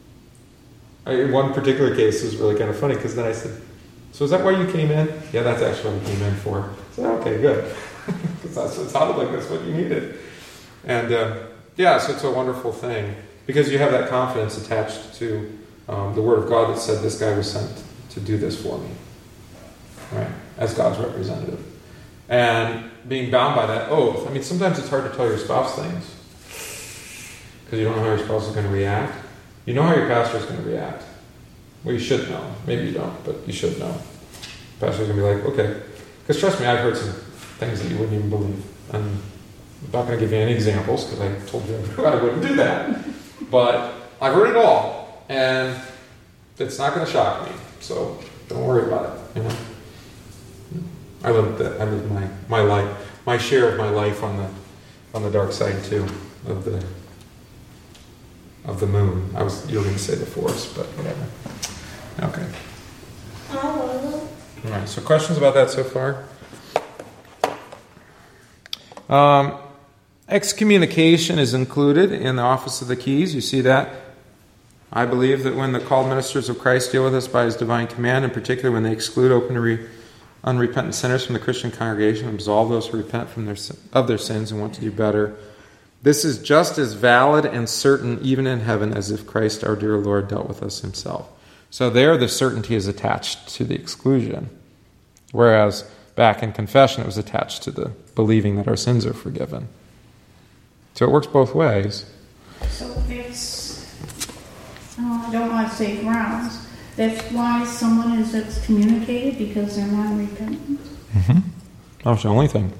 In one particular case, it was really kind of funny because then I said, so is that why you came in? Yeah, that's actually what I came in for. I said, okay, good. Because it sounded like that's what you needed. And uh, yeah, so it's a wonderful thing because you have that confidence attached to um, the Word of God that said this guy was sent to do this for me, right, as God's representative. And being bound by that oath, I mean, sometimes it's hard to tell your spouse things because you don't know how your spouse is going to react. You know how your pastor is going to react. Well, you should know. Maybe you don't, but you should know. The pastor's going to be like, okay. Because trust me, I've heard some things that you wouldn't even believe. And I'm not going to give you any examples because I told you I wouldn't do that. But I've heard it all. And it's not going to shock me. So don't worry about it. You know? I lived that. I lived my, my life, my share of my life on the on the dark side too, of the of the moon. I was you were going to say the force, but whatever. Okay. All right. So questions about that so far? Um, excommunication is included in the office of the keys. You see that? I believe that when the called ministers of Christ deal with us by His divine command, in particular when they exclude open, unrepentant sinners from the Christian congregation, absolve those who repent from their of their sins and want to do better. This is just as valid and certain even in heaven as if Christ our dear Lord dealt with us Himself. So there the certainty is attached to the exclusion, whereas back in confession it was attached to the believing that our sins are forgiven. So it works both ways. So it's, oh, I don't want to say grounds, that's why someone is excommunicated because they're non-repentant? Mm-hmm. That's the only thing.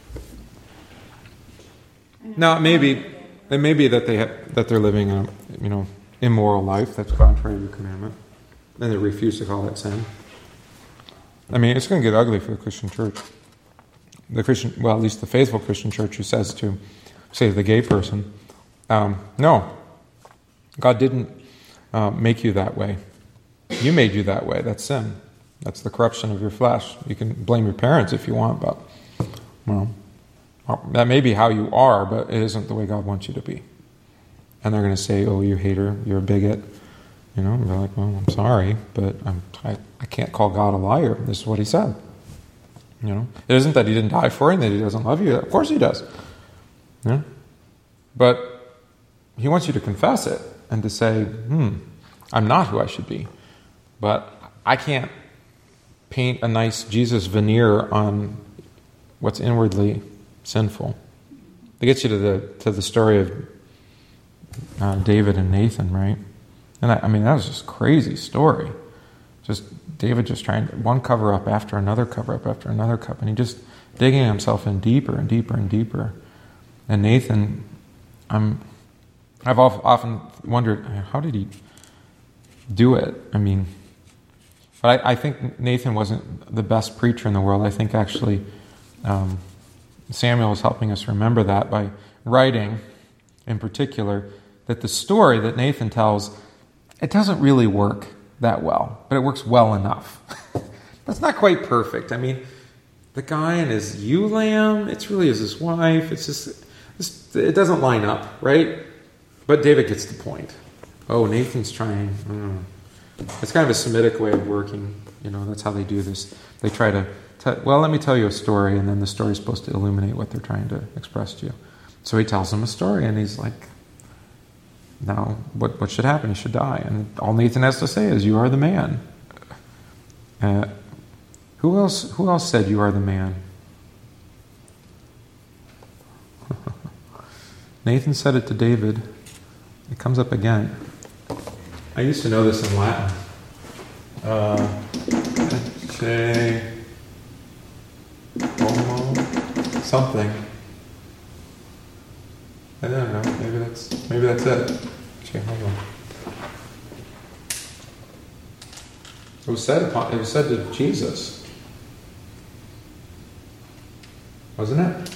Now, it may be, it may be that they have, that they're living a you know immoral life that's contrary to the commandment, and they refuse to call that sin. I mean, it's going to get ugly for the Christian church. The Christian, well, at least the faithful Christian church, who says to, say to the gay person, um, "No, God didn't uh, make you that way. You made you that way. That's sin. That's the corruption of your flesh. You can blame your parents if you want, but well." That may be how you are, but it isn't the way God wants you to be. And they're going to say, oh, you hater, you're a bigot, You know, and be like, well, I'm sorry, but I'm, I, I can't call God a liar. This is what he said. You know, it isn't that he didn't die for you and that he doesn't love you. Of course he does. Yeah? But he wants you to confess it and to say, hmm, I'm not who I should be. But I can't paint a nice Jesus veneer on what's inwardly sinful. It gets you to the to the story of uh, David and Nathan, right? And I, I mean, that was just a crazy story. Just David just trying to, one cover up after another cover up after another cover, and he just digging himself in deeper and deeper and deeper. And Nathan, I'm, I've often wondered, how did he do it? I mean, but I, I think Nathan wasn't the best preacher in the world. I think actually um, Samuel was helping us remember that by writing, in particular, that the story that Nathan tells, it doesn't really work that well, but it works well enough. That's not quite perfect. I mean, the guy and his ewe lamb, it's really is his wife. It's just, it's, it doesn't line up, right? But David gets the point. Oh, Nathan's trying. Mm. It's kind of a Semitic way of working. You know, that's how they do this. They try to, te- well, let me tell you a story, and then the story is supposed to illuminate what they're trying to express to you. So he tells him a story, and he's like, now, what, what should happen? He should die. And all Nathan has to say is, you are the man. Uh, who else Who else said you are the man? Nathan said it to David. It comes up again. I used to know this in Latin. Uh, say, homo, something. I don't know. Maybe that's maybe that's it. Okay, hold on. It was said upon, it was said to Jesus, wasn't it?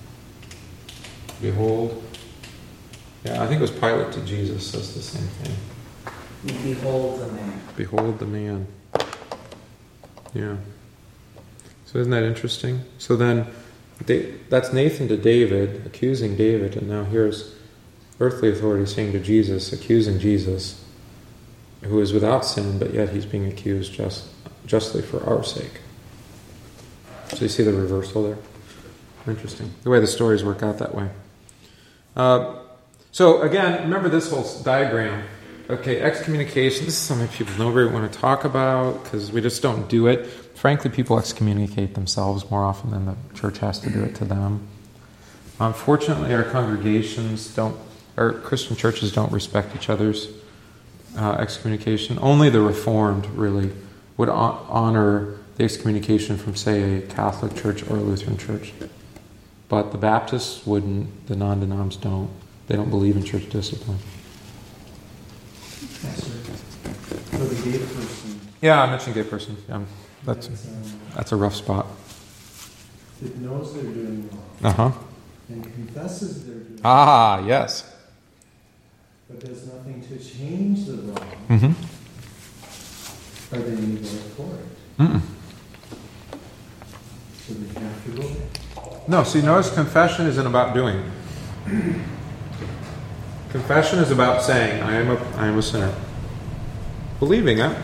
Behold. Yeah, I think it was Pilate to Jesus. That's the same thing. Behold the man. Behold the man. Yeah. So isn't that interesting? So then, that's Nathan to David, accusing David, and now here's earthly authority saying to Jesus, accusing Jesus, who is without sin, but yet he's being accused just justly for our sake. So you see the reversal there? Interesting. The way the stories work out that way. Uh, so again, remember this whole diagram. Okay, excommunication. This is something people don't really want to talk about because we just don't do it. Frankly, people excommunicate themselves more often than the church has to do it to them. Unfortunately, our congregations don't, our Christian churches don't respect each other's uh, excommunication. Only the Reformed really would honor the excommunication from, say, a Catholic church or a Lutheran church. But the Baptists wouldn't, the non-denoms don't. They don't believe in church discipline. For the gay person. Yeah, I mentioned gay person. Um, that's That's, um, that's a rough spot. that knows they're doing wrong Uh huh. and confesses they're doing wrong, Ah, yes. but does nothing to change the wrong, Mm-hmm. are they any better for it? Mm-mm. So they have to go there. No, see, notice confession isn't about doing. Confession is about saying, I am a, I am a sinner. Believing it.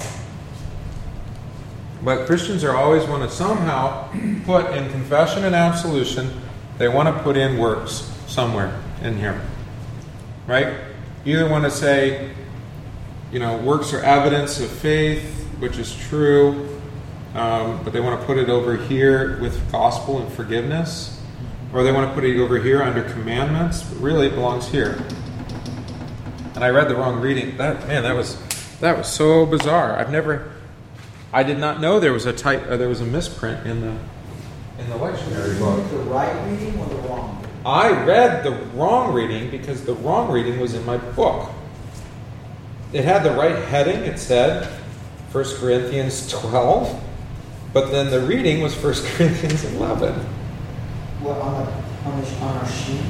But Christians are always want to somehow put in confession and absolution, they want to put in works somewhere in here. Right? You either want to say, you know, works are evidence of faith, which is true, um, but they want to put it over here with gospel and forgiveness, or they want to put it over here under commandments, but really it belongs here. And I read the wrong reading. That man, that was that was so bizarre. I've never, I did not know there was a type, uh, there was a misprint in the in the lectionary book. The right reading or the wrong reading? I read the wrong reading because the wrong reading was in my book. It had the right heading. It said First Corinthians twelve, but then the reading was First Corinthians eleven. What, on the, on the, on our sheet?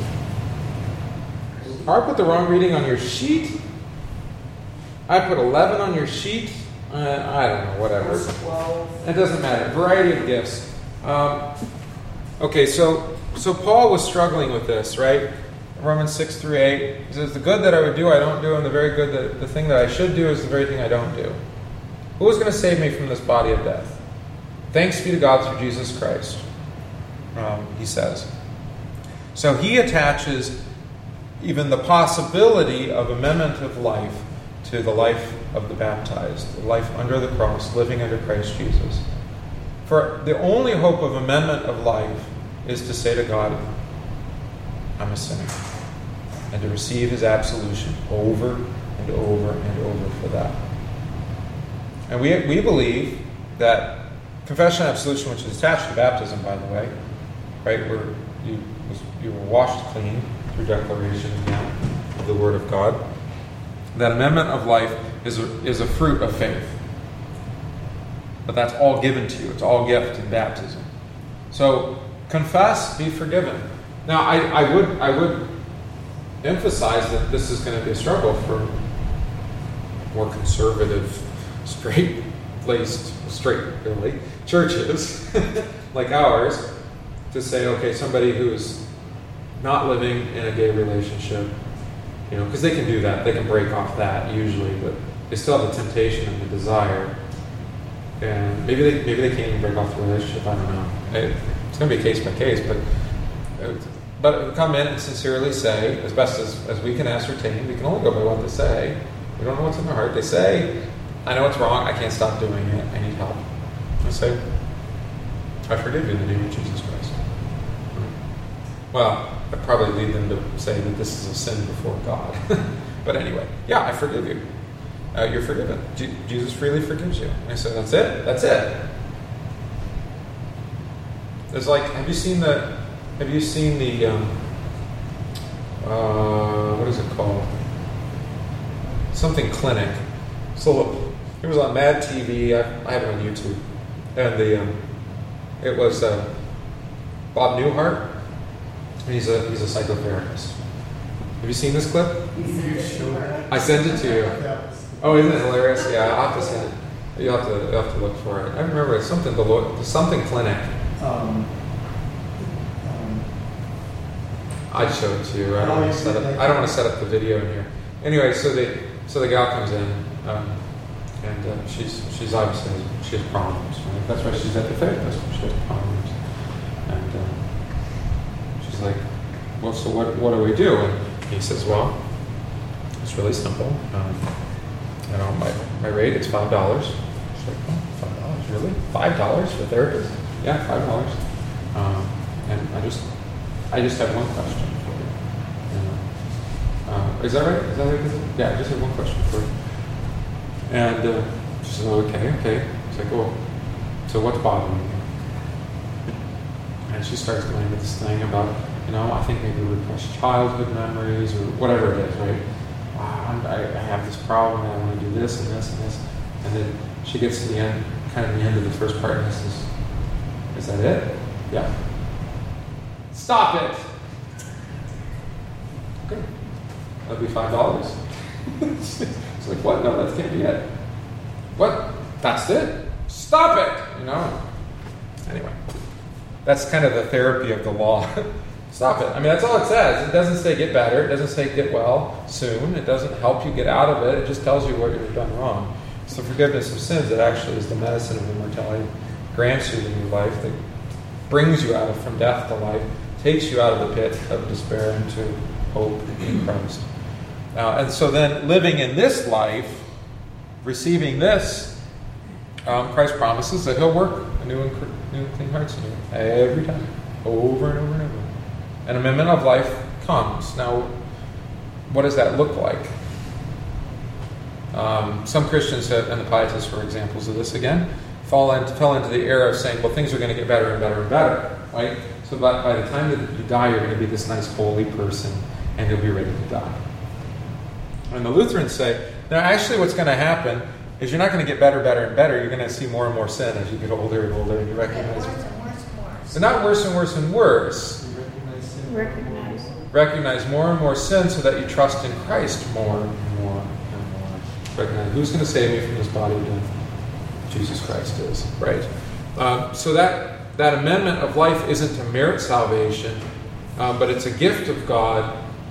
I put the wrong reading on your sheet. I put eleven on your sheet. Uh, I don't know, whatever. Verse twelve. It doesn't matter. Variety of gifts. Um, okay, so so Paul was struggling with this, right? Romans six through eight. He says, the good that I would do, I don't do, and the very good that the thing that I should do is the very thing I don't do. Who is going to save me from this body of death? Thanks be to God through Jesus Christ, um, he says. So he attaches even the possibility of amendment of life to the life of the baptized, the life under the cross, living under Christ Jesus. For the only hope of amendment of life is to say to God, I'm a sinner, and to receive his absolution over and over and over for that. And we, we believe that confession and absolution, which is attached to baptism, by the way, right, where you, you were washed clean through declaration again of the Word of God, that amendment of life is a, is a fruit of faith. But that's all given to you. It's all gift in baptism. So confess, be forgiven. Now, I, I would I would emphasize that this is going to be a struggle for more conservative, straight-laced, straight, really, churches like ours to say, okay, somebody who's not living in a gay relationship, you know, because they can do that. They can break off that usually, but they still have the temptation and the desire. And maybe they maybe they can't even break off the relationship. I don't know. It, it's going to be case by case, but but come in and sincerely say, as best as, as we can ascertain, we can only go by what they say. We don't know what's in their heart. They say, I know it's wrong. I can't stop doing it. I need help. I say, I forgive you in the name of Jesus Christ. Well, I'd probably lead them to say that this is a sin before God. But anyway, yeah, I forgive you. Uh, you're forgiven. Je- Jesus freely forgives you. And I said, that's it. That's it. It's like, have you seen the, have you seen the, um, uh, what is it called? Something clinic. So it was on Mad T V. I, I have it on YouTube, and the, um, it was uh, Bob Newhart. He's a he's a psychotherapist. Have you seen this clip? I sent it to you. Oh, isn't it hilarious? Yeah, I'll have to send it. You'll have to, you'll have to look for it. I remember it's something to look, something clinic. Um, um, I'd show it to you. I don't want to set up. I don't want to set up the video in here. Anyway, so the so the gal comes in, um, and uh, she's she's obviously she has problems. Right? That's why she's at the therapist. She has problems, and uh, she's like, "Well, so what what do we do?" And he says, "Well, it's really simple. Um, you know, my my rate is five dollars." She's like, "Oh, five dollars, really? Five dollars for therapist? Yeah, five dollars." Um, and I just I just have one question for you. you know. Uh, is that right? Is that right? Yeah, I just have one question for you. And uh, she says, oh, okay, okay. It's like, well, so what's bothering you? And she starts going into this thing about, you know, I think maybe repressed childhood memories or whatever it is, right? Wow, I, I have this problem and I want to do this and this and this. And then she gets to the end, kind of the end of the first part, and says, is that it? Yeah. Stop it! Okay. That'll be five dollars. It's like, what? No, that can't be it. What? That's it? Stop it! You know? Anyway. That's kind of the therapy of the law. Stop it. I mean, that's all it says. It doesn't say get better. It doesn't say get well soon. It doesn't help you get out of it. It just tells you what you've done wrong. It's the forgiveness of sins that actually is the medicine of immortality, grants you the new life, that brings you out of from death to life, takes you out of the pit of despair into hope in Christ. Uh, and so then living in this life, receiving this, um, Christ promises that he'll work a new and new clean hearts in you every time, over and over and over. An amendment of life comes. Now, what does that look like? Um, some Christians have, and the Pietists were examples of this again, fall into, fell into the era of saying, well, things are going to get better and better and better, right? So by, by the time that you die, you're going to be this nice holy person, and you'll be ready to die. And the Lutherans say, no, actually what's going to happen is you're not going to get better, better, and better. You're going to see more and more sin as you get older and older, and you recognize Worse and worse and worse. But not worse and worse and worse. Recognize. Recognize more and more sin so that you trust in Christ more and more and more. Recognize who's going to save me from this body of death? Jesus Christ is, right? Um, so that, that amendment of life isn't to merit salvation, um, but it's a gift of God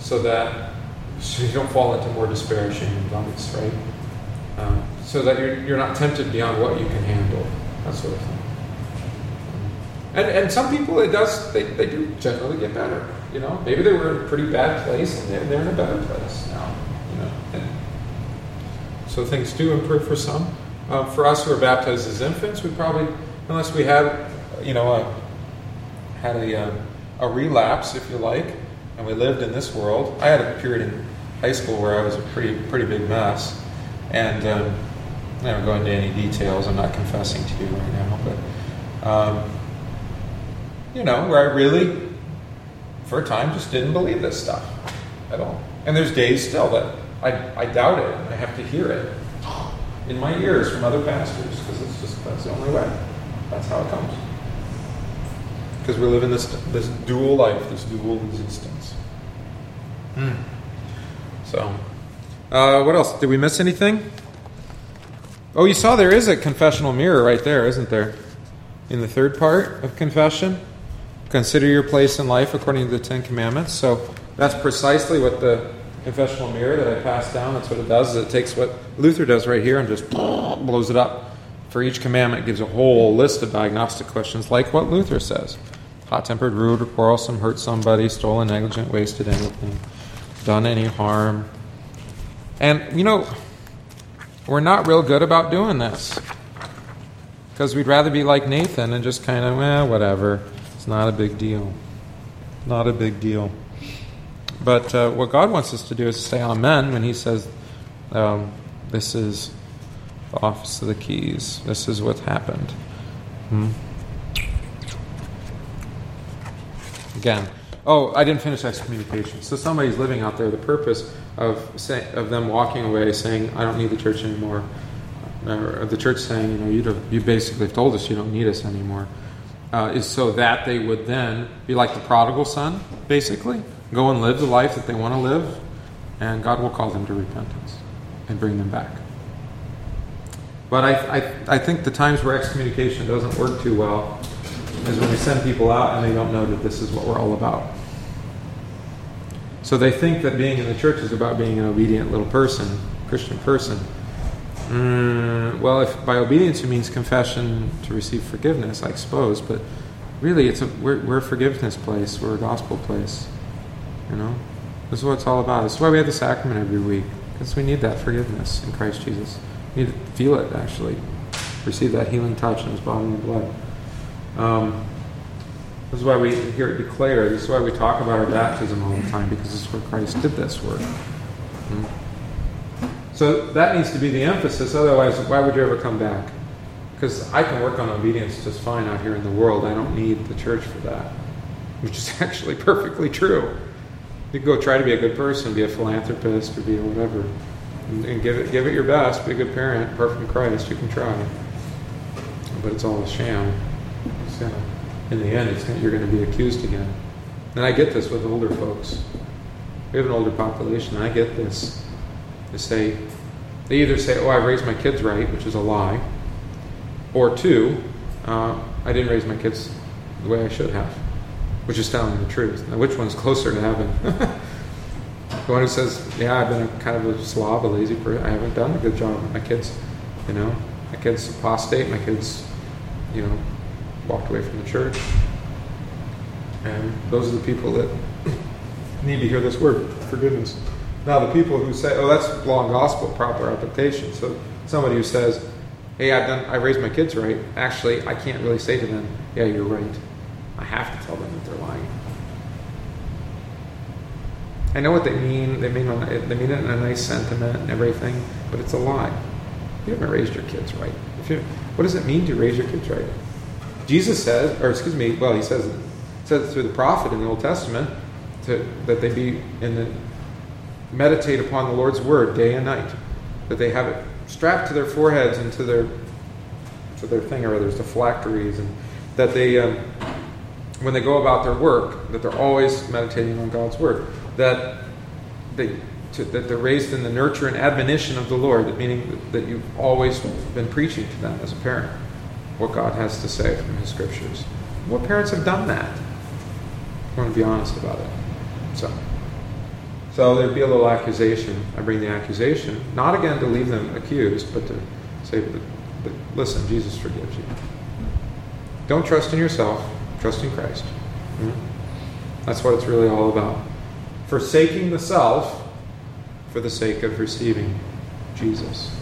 so that so you don't fall into more despair, shame, and vice, right? Um, so that you're, you're not tempted beyond what you can handle, that sort of thing. And and some people, it does, they, they do generally get better, you know? Maybe they were in a pretty bad place, and they're, they're in a better place now, you know? And so things do improve for some. Um, for us who are baptized as infants, we probably, unless we had, you know, a, had a, uh, a relapse, if you like, and we lived in this world. I had a period in high school where I was a pretty pretty big mess, and um, I don't go into any details. I'm not confessing to you right now, but um, you know, where I really, for a time, just didn't believe this stuff at all. And there's days still that I, I doubt it, and I have to hear it in my ears from other pastors, because it's just, that's the only way. That's how it comes. Because we live in this this dual life, this dual existence. Hmm. So, uh, what else? Did we miss anything? Oh, you saw there is a confessional mirror right there, isn't there? In the third part of confession. Consider your place in life according to the Ten Commandments. So that's precisely what the confessional mirror that I passed down, that's what it does. Is it takes what Luther does right here and just blows it up. For each commandment, it gives a whole list of diagnostic questions, like what Luther says. Hot-tempered, rude, or quarrelsome, hurt somebody, stolen, negligent, wasted anything, done any harm. And, you know, we're not real good about doing this. Because we'd rather be like Nathan and just kind of, well, whatever. It's not a big deal. Not a big deal. But uh, what God wants us to do is say amen when he says, um, this is the office of the keys. This is what happened. Hmm? Again. Oh, I didn't finish excommunication. So somebody's living out there. The purpose of say, of them walking away saying, I don't need the church anymore. Or the church saying, you know, you you basically have told us you don't need us anymore. Uh, is so that they would then be like the prodigal son, basically. Go and live the life that they want to live. And God will call them to repentance and bring them back. But I, I, I think the times where excommunication doesn't work too well is when we send people out and they don't know that this is what we're all about. So they think that being in the church is about being an obedient little person, Christian person. Mm, well, if by obedience it means confession to receive forgiveness, I suppose, but really it's a, we're, we're a forgiveness place, we're a gospel place. You know? This is what it's all about. This is why we have the sacrament every week, because we need that forgiveness in Christ Jesus. We need to feel it, actually. Receive that healing touch in his body and blood. Um, this is why we hear it declared. This is why we talk about our baptism all the time, because this is where Christ did this work. Mm. So that needs to be the emphasis. Otherwise, why would you ever come back? Because I can work on obedience just fine out here in the world. I don't need the church for that, which is actually perfectly true. You can go try to be a good person, be a philanthropist, or be a whatever, and, and give it give it your best. Be a good parent, apart from Christ. You can try, but it's all a sham. It's gonna, in the end, it's gonna, you're going to be accused again. And I get this with older folks. We have an older population. And I get this. They say, they either say, "Oh, I raised my kids right," which is a lie, or two, uh, "I didn't raise my kids the way I should have," which is telling the truth. Now, which one's closer to heaven? The one who says, "Yeah, I've been a kind of a slob, a lazy person. I haven't done a good job. My kids, you know, my kids apostate. My kids, you know, walked away from the church." And those are the people that need to hear this word, forgiveness. Now, the people who say, "Oh, that's law and gospel, proper application." So, somebody who says, "Hey, I've done, I raised my kids right," actually, I can't really say to them, "Yeah, you're right." I have to tell them that they're lying. I know what they mean. They mean they mean it in a nice sentiment and everything, but it's a lie. You haven't raised your kids right. If you, what does it mean to raise your kids right? Jesus says, or excuse me, well, he says, says through the prophet in the Old Testament, to, that they be in the meditate upon the Lord's word day and night, that they have it strapped to their foreheads and to their to their thing or others, the phylacteries, and that they, um, when they go about their work, that they're always meditating on God's word, that they to, that they're raised in the nurture and admonition of the Lord, that meaning that you've always been preaching to them as a parent what God has to say from His Scriptures. What parents have done that? I want to be honest about it. So. So there'd be a little accusation. I bring the accusation, not again to leave them accused, but to say, but, but listen, Jesus forgives you. Don't trust in yourself, trust in Christ. Mm-hmm. That's what it's really all about. Forsaking the self for the sake of receiving Jesus.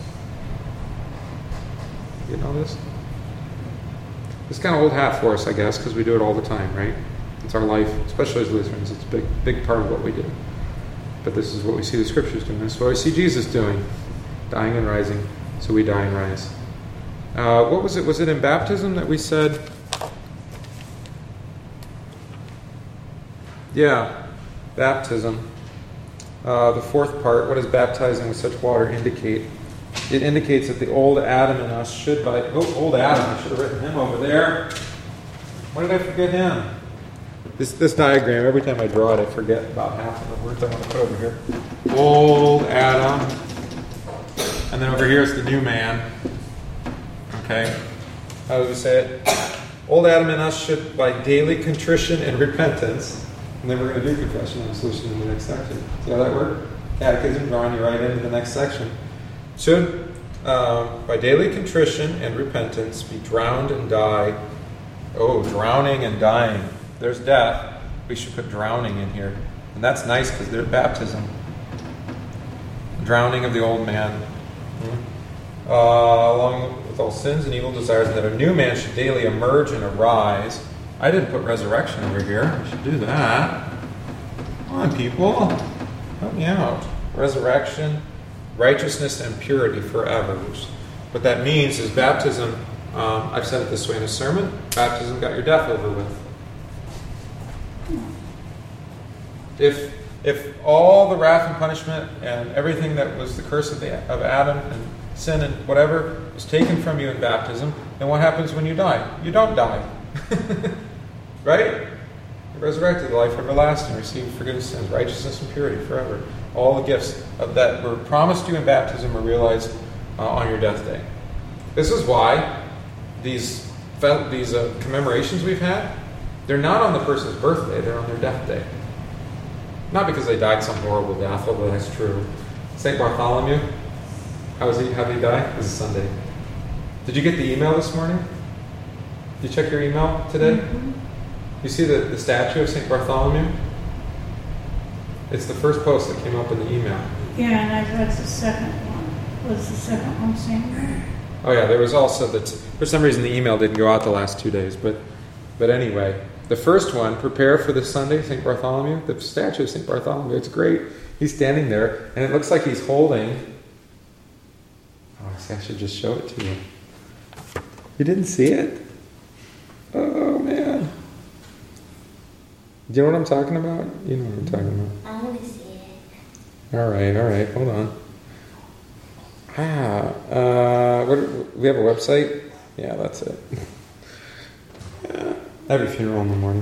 You know this? It's kind of old hat for us, I guess, because we do it all the time, right? It's our life, especially as Lutherans. It's a big, big part of what we do. But this is what we see the Scriptures doing. This is what we see Jesus doing. Dying and rising, so we die and rise. Uh, what was it? Was it in baptism that we said... Yeah, baptism. Uh, the fourth part, what does baptizing with such water indicate? It indicates that the old Adam in us should by... Oh, old Adam, I should have written him over there. Why did I forget him? This this diagram, every time I draw it, I forget about half of the words I want to put over here. Old Adam. And then over here is the new man. Okay? How do we say it? Old Adam in us should, by daily contrition and repentance, and then we're going to do confession and absolution in the next section. See how that works? Catechism, drawing you right into the next section. Should, um, by daily contrition and repentance, be drowned and die. Oh, drowning and dying. There's death. We should put drowning in here. And that's nice because there's baptism. Drowning of the old man. Mm-hmm. Uh, along with all sins and evil desires, and that a new man should daily emerge and arise. I didn't put resurrection over here. I should do that. Come on, people. Help me out. Resurrection, righteousness, and purity forever. What that means is baptism, um, I've said it this way in a sermon, baptism got your death over with. If if all the wrath and punishment and everything that was the curse of, the, of Adam and sin and whatever was taken from you in baptism, then what happens when you die? You don't die. Right? You're resurrected to life everlasting, receive forgiveness of sins, righteousness and purity forever. All the gifts of that were promised you in baptism are realized uh, on your death day. This is why these, these uh, commemorations we've had, they're not on the person's birthday, they're on their death day. Not because they died some horrible death, although that's true. Saint Bartholomew, how was he? How did he die? It was a Sunday. Did you get the email this morning? Did you check your email today? Mm-hmm. You see the, the statue of Saint Bartholomew? It's the first post that came up in the email. Yeah, and I read the second one. Was the second one saying? Oh yeah, there was also the... T- for some reason the email didn't go out the last two days, but but anyway... The first one, prepare for this Sunday, Saint Bartholomew, the statue of Saint Bartholomew, it's great. He's standing there, and it looks like he's holding... Oh, see, I should just show it to you. You didn't see it? Oh, man. Do you know what I'm talking about? You know what I'm talking about. I want to see it. All right, all right, hold on. Ah, uh, what, we have a website? Yeah, that's it. Yeah. Every funeral in the morning.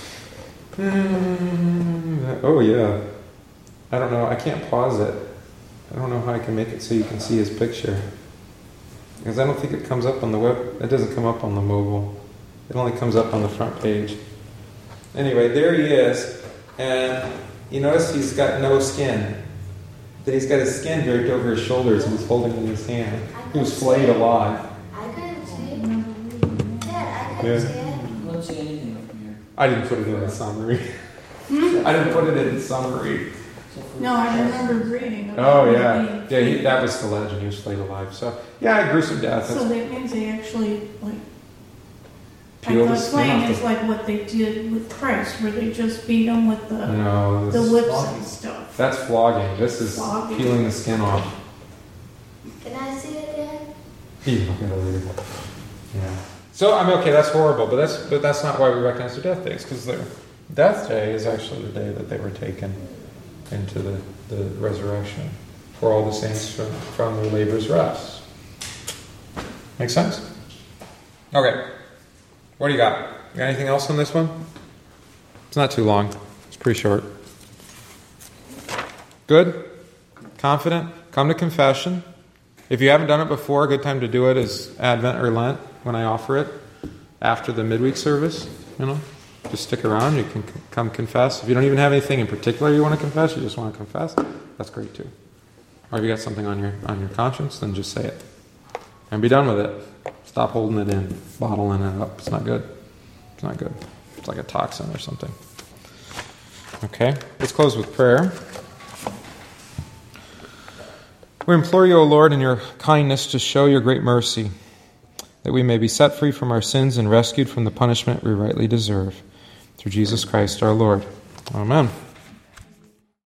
Uh, oh, yeah. I don't know. I can't pause it. I don't know how I can make it so you can see his picture. Because I don't think it comes up on the web. It doesn't come up on the mobile. It only comes up on the front page. Anyway, there he is. And you notice he's got no skin. He's got his skin draped over his shoulders and he's holding it in his hand. He was flayed alive. I couldn't see it. Dad, I couldn't Yeah. see it. I don't see anything from here. I didn't put it in the summary. I didn't put it in the summary. No, I remember reading about Oh, it yeah. being- Yeah, he, that was the legend. He was flayed alive. So, yeah, gruesome death. So That's that means they actually, like, I Peel the thought skin playing off is the- like what they did with Christ, where they just beat him with the, No, the this, whips and stuff. that's flogging. This is Flogging. peeling the skin off. Can I see it, Dad? You look at it later. Yeah. So I mean, okay, that's horrible, but that's but that's not why we recognize their death days, because their death day is actually the day that they were taken into the, the resurrection for all the saints from, from their labor's rest. Make sense? Okay. What do you got? You got anything else on this one? It's not too long. It's pretty short. Good? Confident? Come to confession. If you haven't done it before, a good time to do it is Advent or Lent, when I offer it after the midweek service. You know, just just stick around. You can c- come confess. If you don't even have anything in particular you want to confess, you just want to confess, that's great too. Or if you got something on your on your conscience, then just say it. And be done with it. Stop holding it in, bottling it up. It's not good. It's not good. It's like a toxin or something. Okay, let's close with prayer. We implore you, O Lord, in your kindness to show your great mercy, that we may be set free from our sins and rescued from the punishment we rightly deserve. Through Jesus Christ our Lord. Amen.